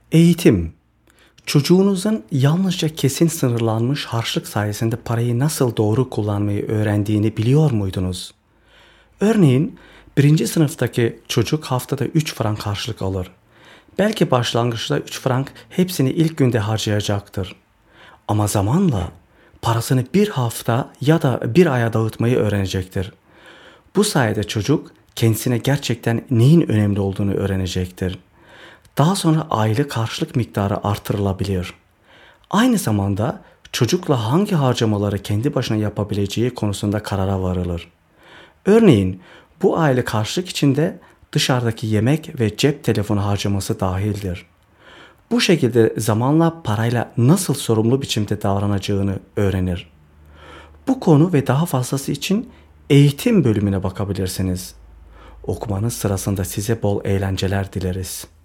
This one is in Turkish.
Eğitim. Çocuğunuzun yalnızca kesin sınırlanmış harçlık sayesinde parayı nasıl doğru kullanmayı öğrendiğini biliyor muydunuz? Örneğin 1. sınıftaki çocuk haftada 3 frank harçlık alır. Belki başlangıçta 3 frank hepsini ilk günde harcayacaktır. Ama zamanla parasını bir hafta ya da bir aya dağıtmayı öğrenecektir. Bu sayede çocuk kendisine gerçekten neyin önemli olduğunu öğrenecektir. Daha sonra aylık harçlık miktarı artırılabilir. Aynı zamanda çocukla hangi harcamaları kendi başına yapabileceği konusunda karara varılır. Örneğin bu aylık harçlık içinde dışarıdaki yemek ve cep telefonu harcaması dahildir. Bu şekilde zamanla parayla nasıl sorumlu biçimde davranacağını öğrenir. Bu konu ve daha fazlası için eğitim bölümüne bakabilirsiniz. Okumanız sırasında size bol eğlenceler dileriz.